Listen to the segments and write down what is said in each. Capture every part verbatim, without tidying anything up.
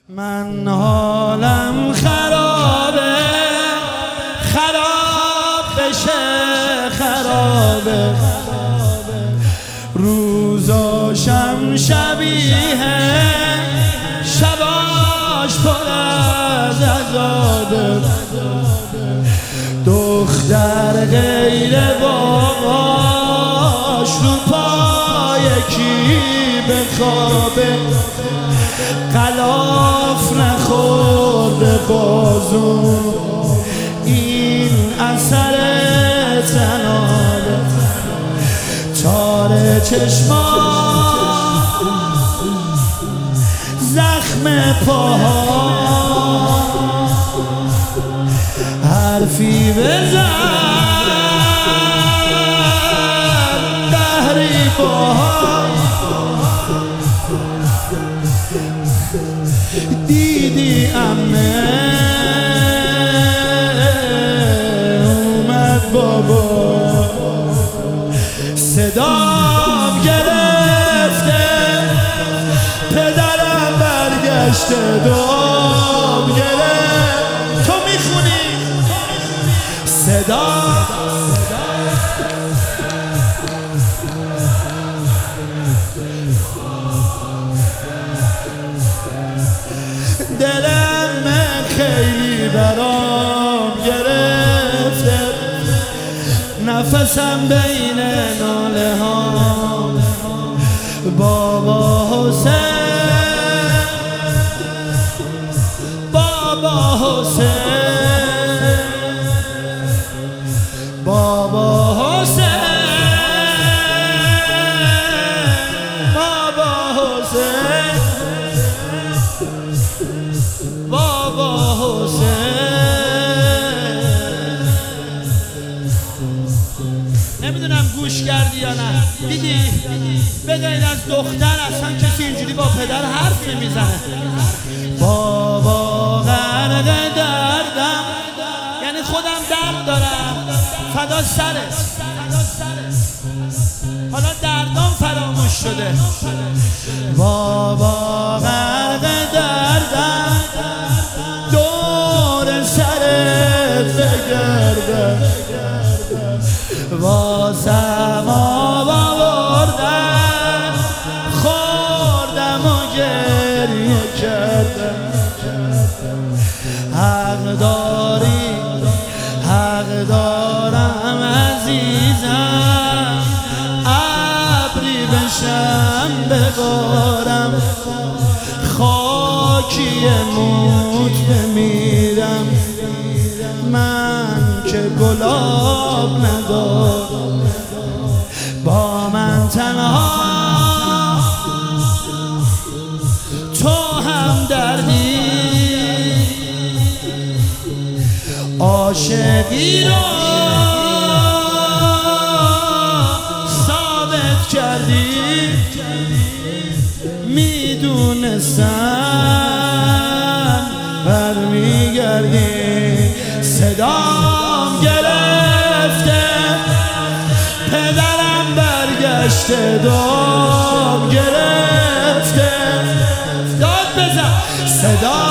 من حالم خرابه، خراب بشه خرابه، روزاشم شبیه شباش پر از عذابه. دختر غیر باباش رو پای کی بخوابه، غلاف نخورده بازو این اثر تنابه. تار چشما زخم پاها حرفی بزن دهری باها. دیدی امه اومد بابا، صدام گرفته، پدرم برگشته، دام گرفت. تو میخونی صدا دلم خیلی برام گرفته، نفسم بین ناله ها. بابا حسین، بابا حسین، بابا حسین، بابا حسین، بابا حسین. نمیدونم گوش کردی یا نه، دیدی به غیر از دختر اصلا کسی اینجوری با پدر حرف نمیزنه. بابا غرق دردم، یعنی خودم درد دارم، فدا سرت، حالا دردم فراموش شده. بابا غرق دردم، دور سرت بگرده، واسم آب آوردن، خوردم و گریه کردم. حق داری، حق دارم عزیزم، ابری بشم ببارم، خاکی موت بمیرم. من که گلاب ندارم، با من تنها تو هم دردی. عاشقی رو ثابت کردی، میدونستم برمیگردی. صدام گرفته، پدرم برگشته، دام گرفته، داد بزن صدا.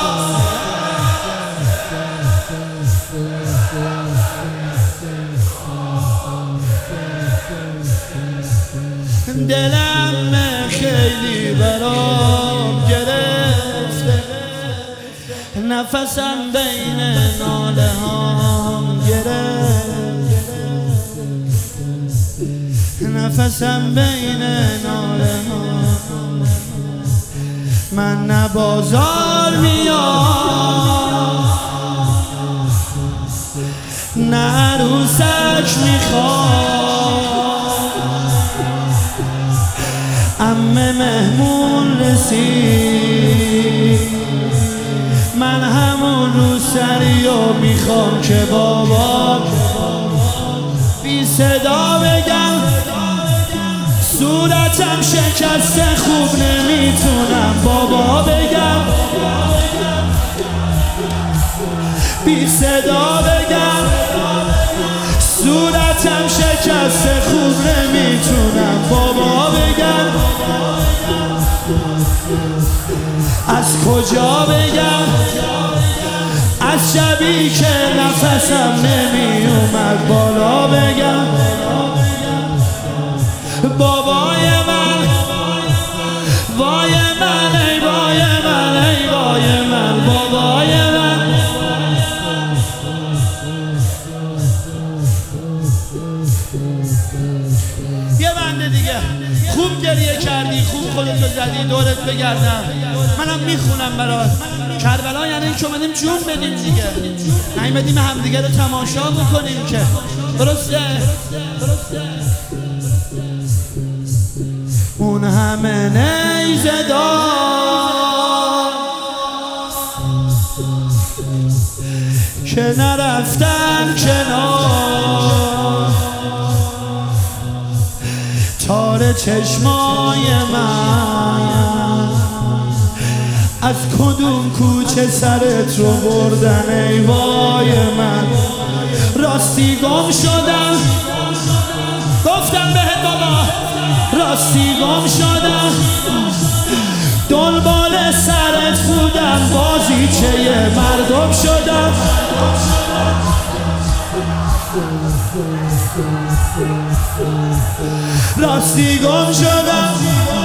دلم خیلی برام گرفته، نفسم بین ناله هام گرفت، نفسم بین ناله هام. من نه بازار میام، نه عروسک میخوام، عمه مهمون رسید، من همون رو سریو میخوام که بابا بی صدا بگم. صورتم شکسته خوب نمیتونم بابا بگم، بی صدا بگم. صورتم شکسته خوب نمیتونم بابا بگم. از کجا بگم از شبی که نفسم نمی اومد بالا بگم بابای من وای من ای وای من ای وای من بابای من یه بنده دیگه خوب گریه کردی خوب خودتو زدی دورت بگردم منم میخونم برات کربلا یعنی این که اومدیم جون بدیم دیگه نیومدیم همدیگه رو تماشا بکنیم که درسته اون همه نیزه دار که نرفتن کنار تار چشمای من از کدوم کوچه سرت رو بردن ای وای من راستی گم شدم گفتم بهت بابا راستی گم شدم دنبال سرت بودم بازیچه مردم شدم راستی گم شدم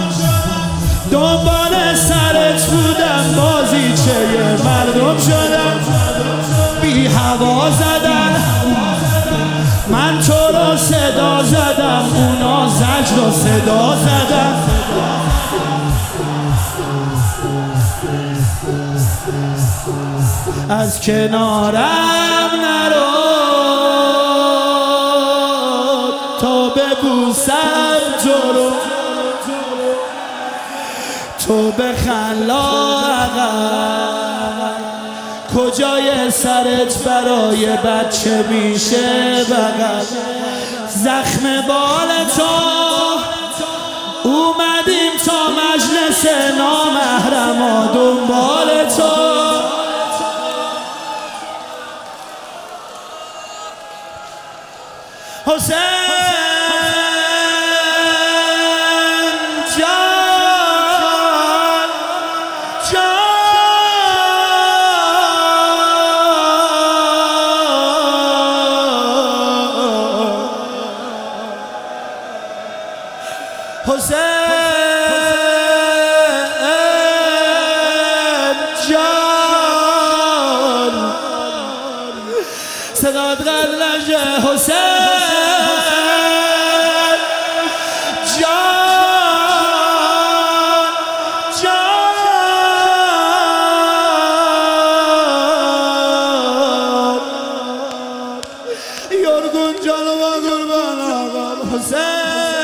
دنبال سرت بودم بازیچه مردم شدم بی هوا زدن من تو رو صدا زدم اونا زجر رو صدا زدم از کنارم نرو تا ببوسم تو رو تو بخلا عقب کجای سرت برای بچه میشه بغل زخم بال تو اومدیم تا مجلس نامحرما دنبال تو حسین جان جان حسین جان صدات قد نشه حسین یارگون جانو و قربان آقا حسین